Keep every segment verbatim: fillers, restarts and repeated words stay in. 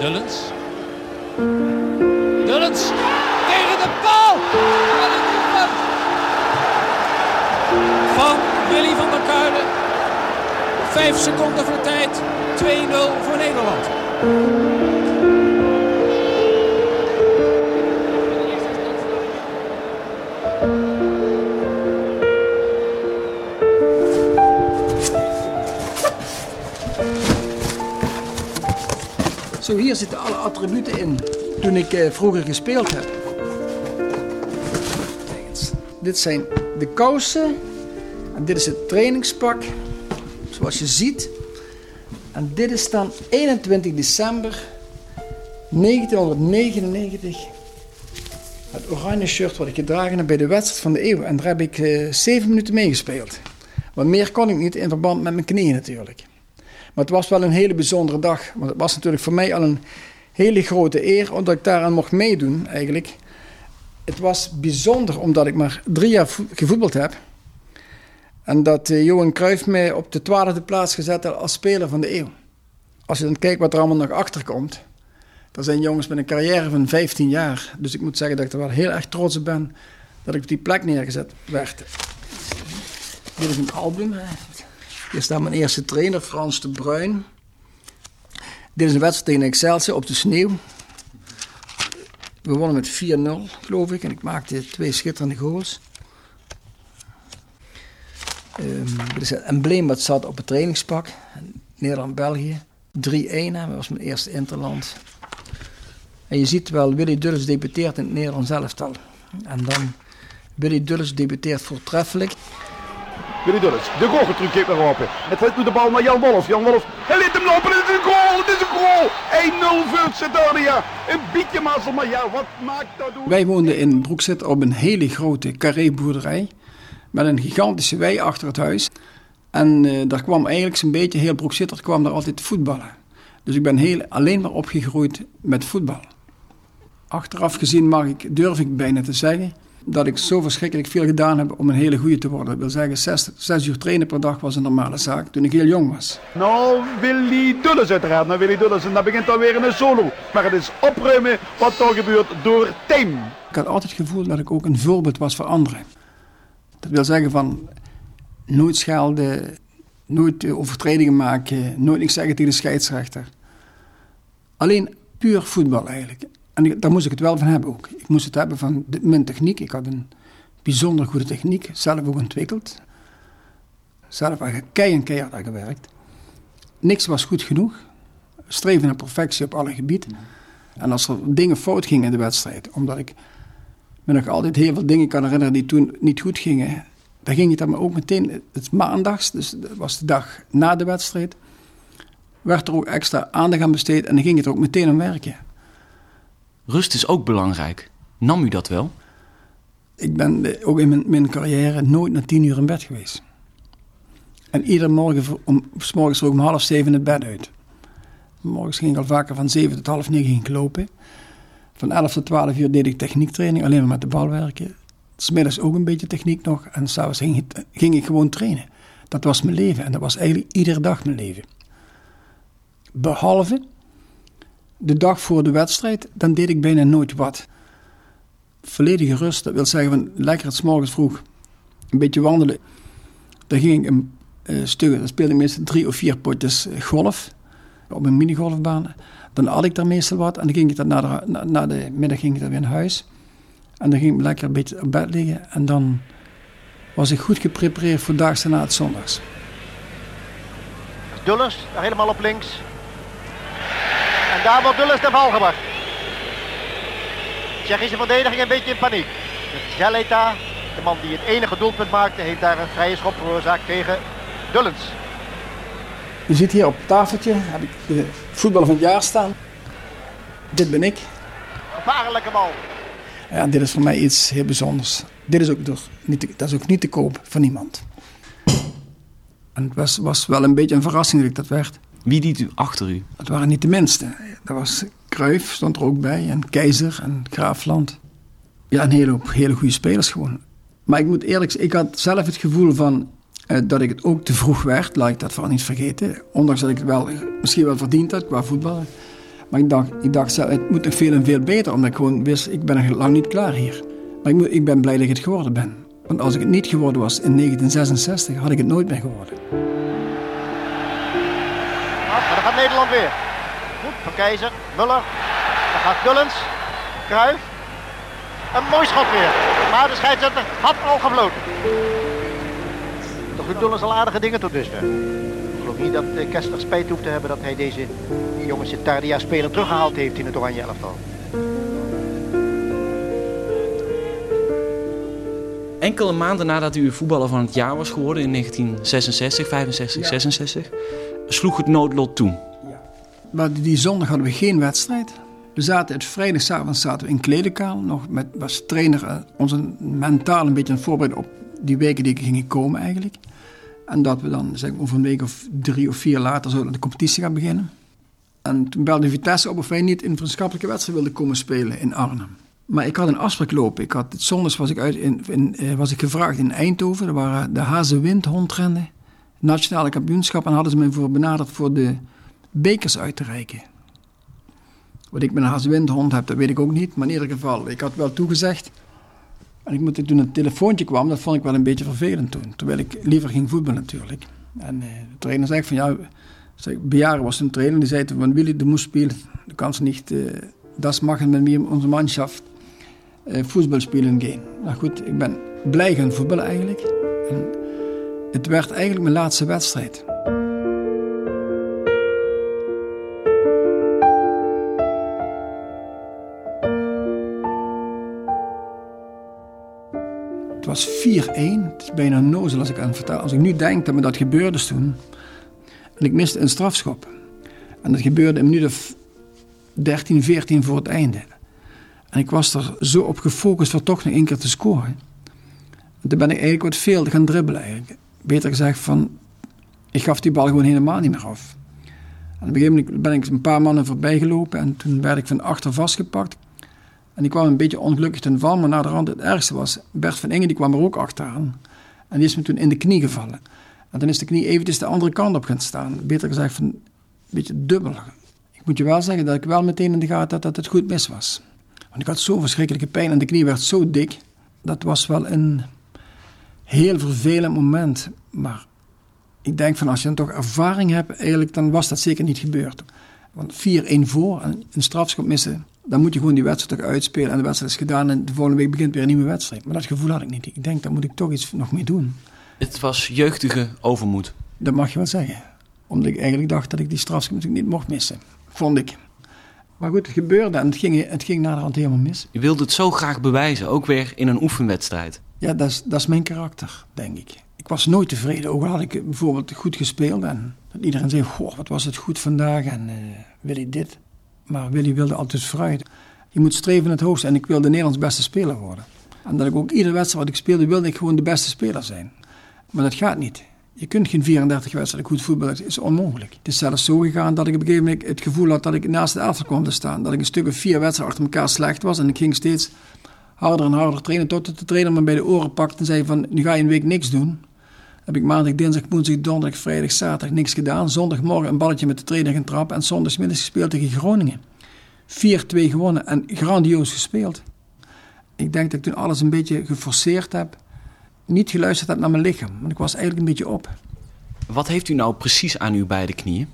Dullens. Dullens tegen de paal. Wat een doelpunt van Willy van der Kuijlen. Vijf seconden voor de tijd. twee nul voor Nederland. Zo, hier zitten alle attributen in toen ik uh, vroeger gespeeld heb. Kijk eens. Dit zijn de kousen. En dit is het trainingspak. Zoals je ziet. En dit is dan eenentwintig december negentienhonderdnegenennegentig. Het oranje shirt wat ik gedragen heb bij de wedstrijd van de eeuw. En daar heb ik uh, zeven minuten meegespeeld. Want meer kon ik niet in verband met mijn knieën natuurlijk. Maar het was wel een hele bijzondere dag. Want het was natuurlijk voor mij al een hele grote eer omdat ik daaraan mocht meedoen eigenlijk. Het was bijzonder omdat ik maar drie jaar vo- gevoetbald heb. En dat uh, Johan Cruijff mij op de twaalfde plaats gezet had als speler van de eeuw. Als je dan kijkt wat er allemaal nog achter komt. Er zijn jongens met een carrière van vijftien jaar. Dus ik moet zeggen dat ik er wel heel erg trots op ben dat ik op die plek neergezet werd. Dit is een album. Hier staat mijn eerste trainer, Frans de Bruin. Dit is een wedstrijd tegen Excelsior op de sneeuw. We wonnen met vier nul, geloof ik. En ik maakte twee schitterende goals. Um, dit is het embleem wat zat op het trainingspak. Nederland-België. drie-een, dat was mijn eerste interland. En je ziet wel, Willy Dullens debuteert in het Nederlands elftal. En dan, Willy Dullens debuteert voortreffelijk. Willy Dullens, de goocheltruc heeft naar open. Het gaat nu de bal naar Jan Wolf. Jan Wolf, hij liet hem lopen. Het is een goal, het is een goal. één nul voor Zedonia. Een beetje mazzel, maar ja, wat maakt dat doen? Wij woonden in Broekzit op een hele grote carré-boerderij. Met een gigantische wei achter het huis. En uh, daar kwam eigenlijk zo'n beetje, heel Broekzitter kwam daar altijd voetballen. Dus ik ben heel, alleen maar opgegroeid met voetbal. Achteraf gezien mag ik, durf ik bijna te zeggen dat ik zo verschrikkelijk veel gedaan heb om een hele goeie te worden. Dat wil zeggen, zes, zes uur trainen per dag was een normale zaak toen ik heel jong was. Nou, Willy Dullens uiteraard. Nou, Willy Dullens, en dat begint dan weer in een solo. Maar het is opruimen wat er gebeurt door Tim. Ik had altijd het gevoel dat ik ook een voorbeeld was voor anderen. Dat wil zeggen van nooit schelden, nooit overtredingen maken, nooit niks zeggen tegen de scheidsrechter. Alleen puur voetbal eigenlijk. En daar moest ik het wel van hebben ook. Ik moest het hebben van de, mijn techniek. Ik had een bijzonder goede techniek, zelf ook ontwikkeld. Zelf had ik keihard keihard aan gewerkt. Niks was goed genoeg. Streven naar perfectie op alle gebieden. En als er dingen fout gingen in de wedstrijd, omdat ik me nog altijd heel veel dingen kan herinneren die toen niet goed gingen, dan ging het dan maar ook meteen, het maandags, dus dat was de dag na de wedstrijd, werd er ook extra aandacht aan besteed en dan ging het er ook meteen aan werken. Rust is ook belangrijk. Nam u dat wel? Ik ben ook in mijn, mijn carrière nooit na tien uur in bed geweest. En iedere morgen, om, 's morgens er ook om half zeven het bed uit. Morgens ging ik al vaker van zeven tot half negen ging ik lopen. Van elf tot twaalf uur deed ik techniektraining, alleen maar met de bal werken. 's middags ook een beetje techniek nog. En s'avonds ging, ik, ging ik gewoon trainen. Dat was mijn leven. En dat was eigenlijk iedere dag mijn leven. Behalve de dag voor de wedstrijd, dan deed ik bijna nooit wat. Volledige rust, dat wil zeggen van lekker het 's morgens vroeg een beetje wandelen. Dan ging ik een uh, stuk, dan speelde ik meestal drie of vier potjes golf op een minigolfbaan. Dan at ik daar meestal wat en dan ging ik dan na de, na, na de middag ging ik dan weer naar huis. En dan ging ik lekker een beetje op bed liggen en dan was ik goed geprepareerd voor daags na het zondags. Dullens, daar helemaal op links. En daar wordt Dullens de val gebracht. Tsjechische verdediging een beetje in paniek. Zeleta, de man die het enige doelpunt maakte, heeft daar een vrije schop veroorzaakt tegen Dullens. Je ziet hier op het tafeltje, heb ik de voetballer van het jaar staan. Dit ben ik. Gevaarlijke bal. Ja, dit is voor mij iets heel bijzonders. Dit is ook, door, niet te, dat is ook niet te koop voor niemand. En het was, was wel een beetje een verrassing dat ik dat werd. Wie liet u achter u? Het waren niet de minste. Dat was Cruijff, stond er ook bij. En Keizer en Graafland. Ja, een hele, hele goede spelers gewoon. Maar ik moet eerlijk zeggen, ik had zelf het gevoel van uh, dat ik het ook te vroeg werd. Laat ik dat vooral niet vergeten. Ondanks dat ik het wel, misschien wel verdiend had qua voetballen. Maar ik dacht, ik dacht zelf, het moet nog veel en veel beter, omdat ik gewoon wist, ik ben nog lang niet klaar hier. Maar ik, moet, ik ben blij dat ik het geworden ben. Want als ik het niet geworden was in negentien zesenzestig, had ik het nooit meer geworden. Nou, maar dan gaat Nederland weer. Goed, Van Keizer, Muller. Dan gaat Gullens, Cruijff. Een mooi schot weer. Maar de scheidsrechter had al gefloten. Toch doen ze al aardige dingen tot dusver. Ik geloof niet dat Kessler spijt hoeft te hebben dat hij deze jonge Citardia-speler teruggehaald heeft in het oranje elftal. Enkele maanden nadat u voetballer van het jaar was geworden in negentien zesenzestig, vijfenzestig, ja. zesenzestig, sloeg het noodlot toe. Ja. Maar die zondag hadden we geen wedstrijd. We zaten het vrijdagavond zaten we in kleedkamer nog met als trainer onze mentaal een beetje aan het voorbereiden op die weken die gingen komen eigenlijk. En dat we dan zeg, over een week of drie of vier later zo de competitie gaan beginnen. En toen belde Vitesse op of wij niet in een vriendschappelijke wedstrijd wilden komen spelen in Arnhem. Maar ik had een afspraak lopen. Ik had, het zondags was ik, uit in, in, was ik gevraagd in Eindhoven. Er waren de Hazewindhondrennen, nationale kampioenschap. En hadden ze me voor benaderd voor de bekers uit te reiken. Wat ik met een Hazewindhond heb, dat weet ik ook niet. Maar in ieder geval, ik had wel toegezegd. En ik moet, toen het telefoontje kwam, dat vond ik wel een beetje vervelend toen. Terwijl ik liever ging voetballen natuurlijk. En uh, de trainer zei van ja, zeg, Bejaren was een trainer. Die zei van Willy, du moest spelen. Du kannst niet, uh, das machen met mir, onze Mannschaft, uh, voetbal spelen gaan. Nou goed, ik ben blij gaan voetballen eigenlijk. En het werd eigenlijk mijn laatste wedstrijd. Het was vier-één. Het is bijna nozel als ik aan het vertellen. Als ik nu denk dat me dat gebeurde toen. En ik miste een strafschop. En dat gebeurde een minuut of dertien, veertien voor het einde. En ik was er zo op gefocust voor toch nog één keer te scoren. En toen ben ik eigenlijk wat veel gaan dribbelen eigenlijk. Beter gezegd van, ik gaf die bal gewoon helemaal niet meer af. En op een gegeven moment ben ik een paar mannen voorbij gelopen. En toen werd ik van achter vastgepakt. En ik kwam een beetje ongelukkig ten val, maar naderhand het ergste was, Bert van Ingen die kwam er ook achteraan. En die is me toen in de knie gevallen. En dan is de knie eventjes de andere kant op gaan staan. Beter gezegd van een beetje dubbel. Ik moet je wel zeggen dat ik wel meteen in de gaten had dat het goed mis was. Want ik had zo verschrikkelijke pijn en de knie werd zo dik. Dat was wel een heel vervelend moment. Maar ik denk van als je dan toch ervaring hebt, eigenlijk, dan was dat zeker niet gebeurd. Want vier-één voor en een strafschop missen, dan moet je gewoon die wedstrijd toch uitspelen. En de wedstrijd is gedaan en de volgende week begint weer een nieuwe wedstrijd. Maar dat gevoel had ik niet. Ik denk, daar moet ik toch iets nog mee doen. Het was jeugdige overmoed. Dat mag je wel zeggen. Omdat ik eigenlijk dacht dat ik die strafschop natuurlijk niet mocht missen. Vond ik. Maar goed, het gebeurde en het ging, het ging naderhand helemaal mis. Je wilde het zo graag bewijzen, ook weer in een oefenwedstrijd. Ja, dat is, dat is mijn karakter, denk ik. Ik was nooit tevreden. Ook al had ik bijvoorbeeld goed gespeeld. En dat iedereen zei, goh, wat was het goed vandaag. En uh, Willy dit. Maar Willy wilde altijd vooruit. Je moet streven naar het hoogste. En ik wilde Nederlands beste speler worden. En dat ik ook iedere wedstrijd wat ik speelde, wilde ik gewoon de beste speler zijn. Maar dat gaat niet. Je kunt geen vierendertig wedstrijden goed voetballen. Dat is onmogelijk. Het is zelfs zo gegaan dat ik op een gegeven moment het gevoel had dat ik naast de elftal kwam te staan. Dat ik een stuk of vier wedstrijden achter elkaar slecht was. En ik ging steeds harder en harder trainen. Tot de trainer me bij de oren pakte en zei van, nu ga je een week niks doen. Heb ik maandag, dinsdag, woensdag, donderdag, vrijdag, zaterdag niks gedaan. Zondagmorgen een balletje met de trainer gaan trappen. En zondagsmiddags gespeeld tegen Groningen. vier-twee gewonnen en grandioos gespeeld. Ik denk dat ik toen alles een beetje geforceerd heb. Niet geluisterd heb naar mijn lichaam. Want ik was eigenlijk een beetje op. Wat heeft u nou precies aan uw beide knieën?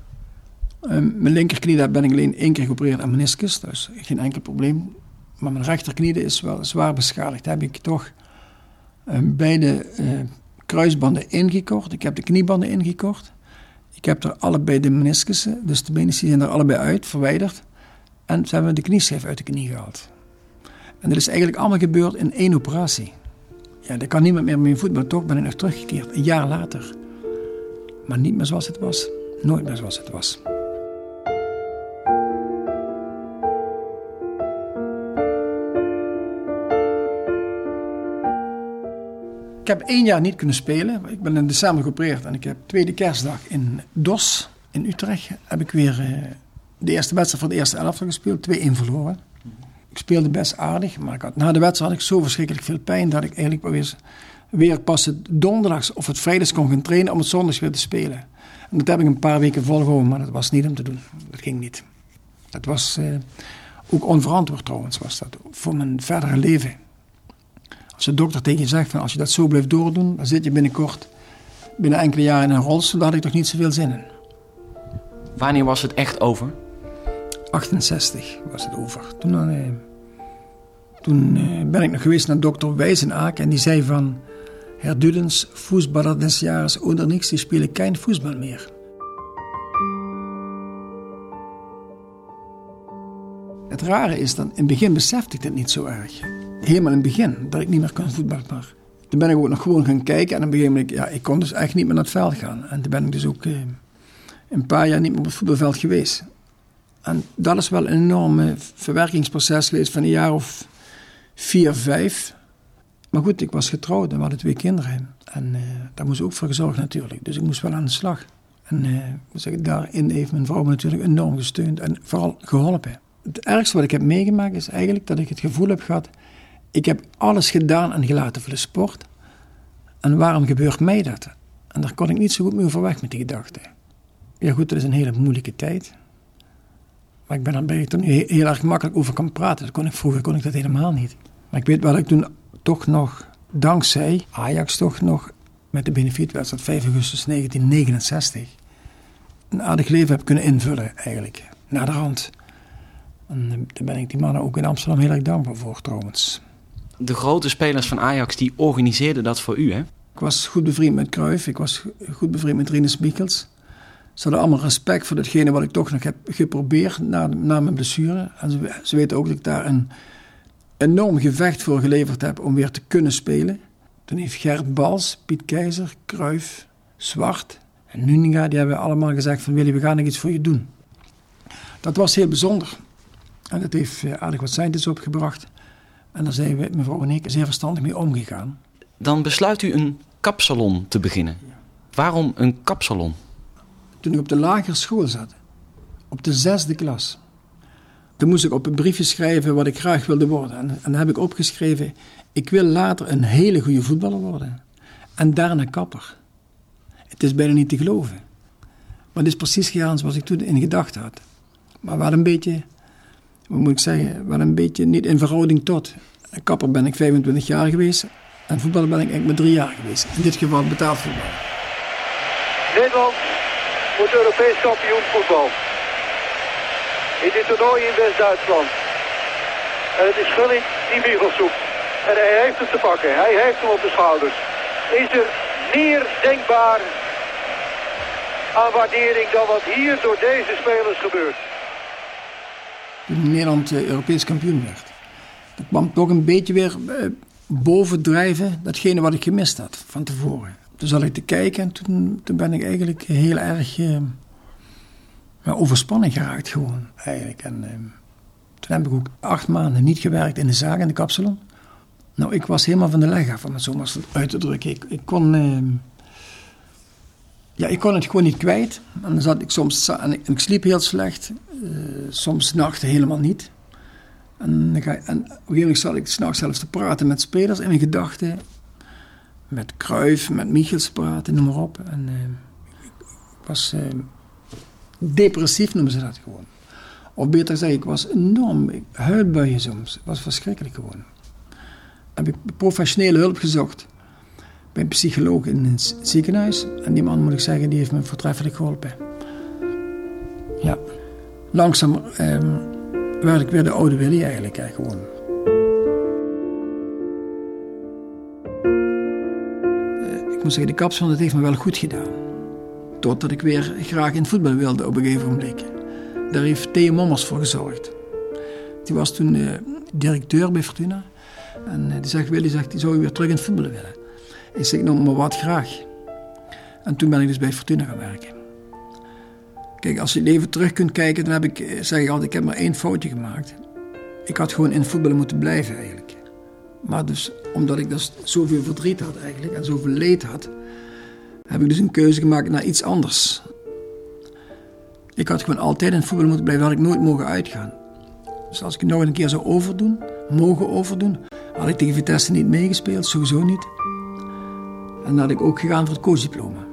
Uh, mijn linkerknie, daar ben ik alleen één keer geopereerd aan meniscus. Dus geen enkel probleem. Maar mijn rechterknie is wel zwaar beschadigd. Daar heb ik toch uh, beide uh, kruisbanden ingekort. Ik heb de kniebanden ingekort. Ik heb er allebei de meniscussen, dus de benen zijn er allebei uit, verwijderd. En ze hebben de knieschijf uit de knie gehaald. En dat is eigenlijk allemaal gebeurd in één operatie. Ja, daar kan niemand meer mee voetballen. Toch ben ik nog teruggekeerd, een jaar later. Maar niet meer zoals het was. Nooit meer zoals het was. Ik heb één jaar niet kunnen spelen. Ik ben in december geopereerd en ik heb tweede kerstdag in Dos, in Utrecht, heb ik weer uh, de eerste wedstrijd voor de eerste elftal gespeeld. twee-één verloren. Ik speelde best aardig, maar ik had, na de wedstrijd had ik zo verschrikkelijk veel pijn dat ik eigenlijk weer, weer pas het donderdags of het vrijdags kon gaan trainen om het zondags weer te spelen. En dat heb ik een paar weken volgehouden, maar dat was niet om te doen. Dat ging niet. Dat was uh, ook onverantwoord trouwens, was dat, voor mijn verdere leven. Als de dokter tegen je zegt van als je dat zo blijft doordoen, dan zit je binnenkort, binnen enkele jaren in een rolstoel, daar had ik toch niet zoveel zin in. Wanneer was het echt over? achtenzestig was het over. Toen, uh, toen uh, ben ik nog geweest naar dokter Wijs in Aken en die zei van Herr Dudens, voetballer des jahres onder niks, die spelen geen voetbal meer. Het rare is dat in het begin besefte ik dit niet zo erg. Helemaal in het begin, dat ik niet meer kon voetballen. Maar toen ben ik ook nog gewoon gaan kijken en op een gegeven moment, ja, ik kon dus echt niet meer naar het veld gaan. En toen ben ik dus ook uh, een paar jaar niet meer op het voetbalveld geweest. En dat is wel een enorme verwerkingsproces geweest van een jaar of vier, vijf. Maar goed, ik was getrouwd en we hadden twee kinderen. En uh, daar moest ook voor gezorgd natuurlijk. Dus ik moest wel aan de slag. En uh, moet zeggen, daarin heeft mijn vrouw me natuurlijk enorm gesteund en vooral geholpen. Het ergste wat ik heb meegemaakt is eigenlijk dat ik het gevoel heb gehad, ik heb alles gedaan en gelaten voor de sport. En waarom gebeurt mij dat? En daar kon ik niet zo goed mee overweg met die gedachte. Ja goed, dat is een hele moeilijke tijd. Maar ik ben er, ben ik er nu heel erg makkelijk over kan praten. Dat kon ik, vroeger kon ik dat helemaal niet. Maar ik weet wel dat ik toen toch nog, dankzij Ajax toch nog, met de benefietwedstrijd vijf augustus negentien negenenzestig, een aardig leven heb kunnen invullen eigenlijk, naar de hand. En daar ben ik die mannen ook in Amsterdam heel erg dankbaar voor trouwens. De grote spelers van Ajax die organiseerden dat voor u, hè? Ik was goed bevriend met Cruyff, ik was goed bevriend met Rinus Michels. Ze hadden allemaal respect voor datgene wat ik toch nog heb geprobeerd na, na mijn blessure. En ze, ze weten ook dat ik daar een enorm gevecht voor geleverd heb om weer te kunnen spelen. Toen heeft Gert Bals, Piet Keizer, Cruyff, Zwart en Nuninga, die hebben allemaal gezegd van Willy, we gaan nog iets voor je doen. Dat was heel bijzonder. En dat heeft aardig wat centjes opgebracht. En daar zijn we, mevrouw en ik, zeer verstandig mee omgegaan. Dan besluit u een kapsalon te beginnen. Ja. Waarom een kapsalon? Toen ik op de lagere school zat, op de zesde klas, toen moest ik op een briefje schrijven wat ik graag wilde worden. En, en dan heb ik opgeschreven, ik wil later een hele goede voetballer worden. En daarna kapper. Het is bijna niet te geloven. Maar het is precies gegaan zoals ik toen in gedachten had. Maar wel een beetje, wat moet ik zeggen, wel een beetje niet in verhouding tot. Een kapper ben ik vijfentwintig jaar geweest en voetballer ben ik eigenlijk maar drie jaar geweest. In dit geval betaald voetbal. Nederland wordt Europees kampioen voetbal. In dit toernooi in West-Duitsland. En het is Gullit die Michels zoekt. En hij heeft het te pakken. Hij heeft hem op de schouders. Is er meer denkbaar aan waardering dan wat hier door deze spelers gebeurt? Toen Nederland uh, Europees kampioen werd. Dat kwam toch een beetje weer uh, bovendrijven datgene wat ik gemist had van tevoren. Toen zat ik te kijken en toen, toen ben ik eigenlijk heel erg uh, ja, overspanning geraakt gewoon eigenlijk. En uh, toen heb ik ook acht maanden niet gewerkt in de zaak, in de kapsalon. Nou, ik was helemaal van de leg af, om het zo maar uit te drukken. Ik, ik kon... Uh, Ja, ik kon het gewoon niet kwijt. En dan zat ik soms, en ik, en ik sliep heel slecht. Uh, soms nachten helemaal niet. En, dan ga, en op een gegeven moment zat ik 's nachts zelfs te praten met spelers in mijn gedachten. Met Cruyff, met Michels praten, noem maar op. En uh, ik was uh, depressief, noemen ze dat gewoon. Of beter gezegd, ik was enorm, ik, huilbuien soms. Het was verschrikkelijk gewoon. Heb ik professionele hulp gezocht. Bij een psycholoog in het ziekenhuis. En die man, moet ik zeggen, die heeft me voortreffelijk geholpen. Ja. Langzaam eh, werd ik weer de oude Willy eigenlijk, hè, gewoon. Eh, ik moet zeggen, de kapsalon, dat heeft me wel goed gedaan. Totdat ik weer graag in het voetbal wilde op een gegeven moment. Daar heeft Theo Mommers voor gezorgd. Die was toen eh, directeur bij Fortuna. En eh, die zegt, Willy, zegt, die zou je weer terug in het voetbal willen. Ik zeg, nou, maar wat graag. En toen ben ik dus bij Fortuna gaan werken. Kijk, als je het leven terug kunt kijken, dan heb ik, zeg ik altijd, ik heb maar één foutje gemaakt. Ik had gewoon in het voetballen moeten blijven eigenlijk. Maar dus, omdat ik dus zoveel verdriet had eigenlijk, en zoveel leed had, heb ik dus een keuze gemaakt naar iets anders. Ik had gewoon altijd in het voetballen moeten blijven, had ik nooit mogen uitgaan. Dus als ik het nog een keer zou overdoen, mogen overdoen, had ik tegen Vitesse niet meegespeeld, sowieso niet. En dan had ik ook gegaan voor het coachdiploma.